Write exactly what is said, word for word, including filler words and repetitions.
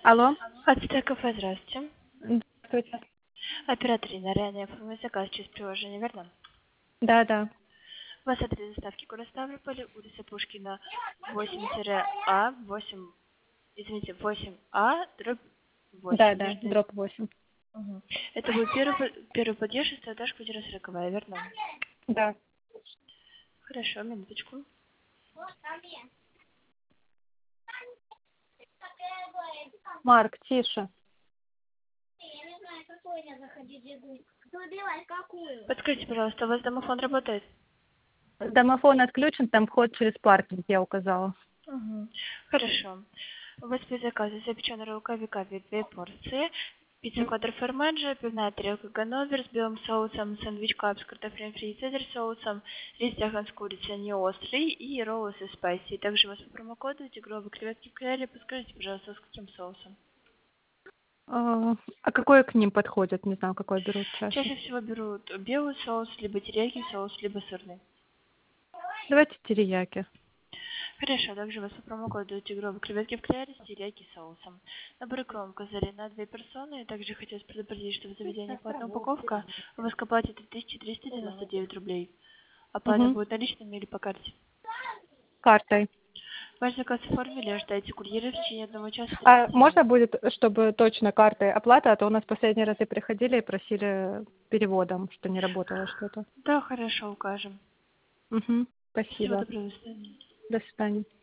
Алло. Ацтека кафе, здравствуйте. Здравствуйте. Оператор Инна, ранее оформил заказ через приложение, верно? Да, да. У вас адрес доставки город Ставрополь, улица Пушкина, восемь А, восемь, извините, восемь А, дробь Да, восемь. да, Между... дроп восемь. Мгм. Это будет первый, по- первый подъезд, шестой этаж, квартира сороковая, верно? Да. Хорошо, минуточку. Марк, тише. Подскажите, пожалуйста, у вас домофон работает? Домофон отключен, там вход через паркинг, я указала. Угу. Хорошо. У вас при заказе запеченная роллка векави две порции, пицца квадро формаджо, пивная тарелка ганновер с белым соусом, сэндвич кап с картофелем фри и цезарь соусом, рис дяган с курицей не острый и роллы со спайси. Также у вас по промокоду тигровые креветки в кляре. Подскажите, пожалуйста, с каким соусом? А а какой к ним подходит? Не знаю, какой берут чаще. Чаще всего берут белый соус, либо терияки соус, либо сырный. Давайте терияки. Хорошо, также у вас по промокоду тигровые креветки в кляре с терияки соусом. Набор икром козырь на две персоны. Также хотелось предупредить, что в заведении платная упаковка. У вас к оплате три тысячи триста девяносто девять рублей. Оплата Угу. будет наличными или по карте. Картой. Ваш заказ оформили, ожидайте курьера в течение одного часа А тридцати минут. можно будет, чтобы точно картой оплата, а то у нас последние разы приходили и просили переводом, что не работало что-то. Да, хорошо, укажем. Угу. Всего Спасибо. доброго, до свидания. До свидания.